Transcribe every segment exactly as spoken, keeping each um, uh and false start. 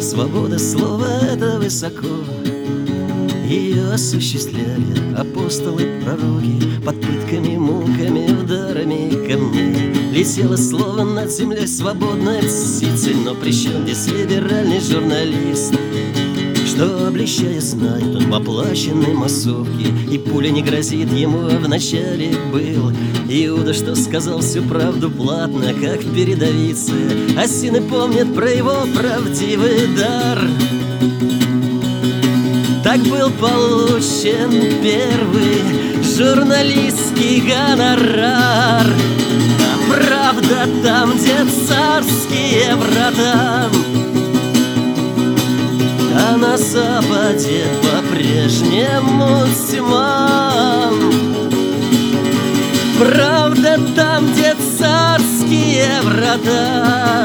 Свобода слова — это высоко. Ее осуществляли апостолы, пророки, под пытками, муками, ударами камней. Летело слово над землей свободной птицей, но при чем здесь либеральный журналист, что, облещая, знает он в оплаченной массовке, и пуля не грозит ему, а вначале был Иуда, что сказал всю правду платно, как в передовице. Осины помнят про его правдивый дар. Так был получен первый журналистский гонорар. А правда там, где царские врата, а на западе по-прежнему тьма. Правда там, где царские врата.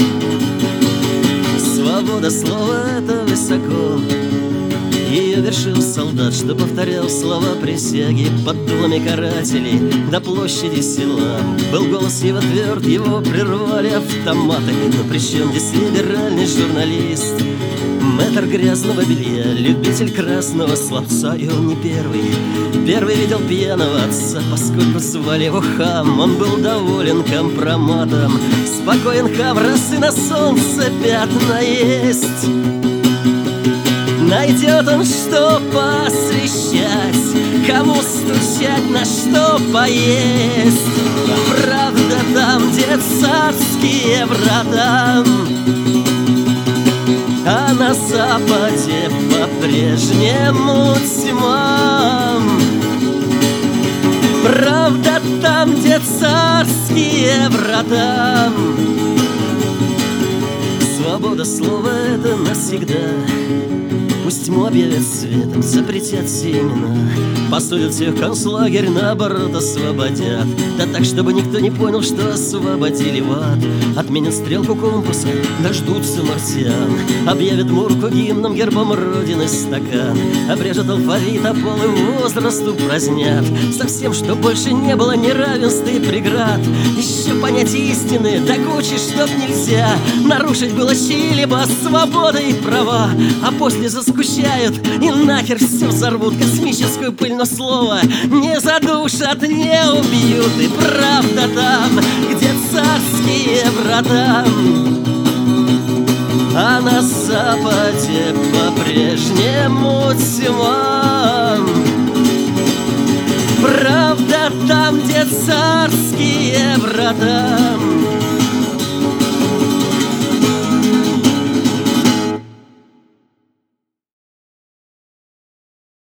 Свобода слова — это высоко. Ее вершил солдат, что повторял слова присяги под дулами карателей до площади села. Был голос его тверд, его прервали автоматами. Но при чем здесь либеральный журналист? Мэтр грязного белья, любитель красного словца. И он не первый. Первый видел пьяного отца, поскольку звали его Хам. Он был доволен компроматом. Спокоен Хам, раз и на солнце пятна есть. Найдет он, что посвящать, кому стучать, на что поесть. Правда там, где царские врата, а на западе по-прежнему тьма. Правда там, где царские врата. Свобода слова — это навсегда. Пусть тьму объявят светом, запретят все имена, посадят всех в концлагерь, наоборот освободят. Да так, чтобы никто не понял, что освободили в ад. Отменят стрелку компаса, дождутся марсиан. Объявят Мурку гимном, гербом Родины стакан. Обрежут алфавит, а пол и возраст упразднят. Совсем, что больше не было неравенства и преград. Еще понять истины до кучи, чтоб нельзя нарушить было чьи-либо свободы и права. А после заскучают и нахер все взорвут. Космическую пыль, но слово не задушат, не убьют. И правда там, где царские врата, а на западе по-прежнему тьма. Правда там, где царские врата,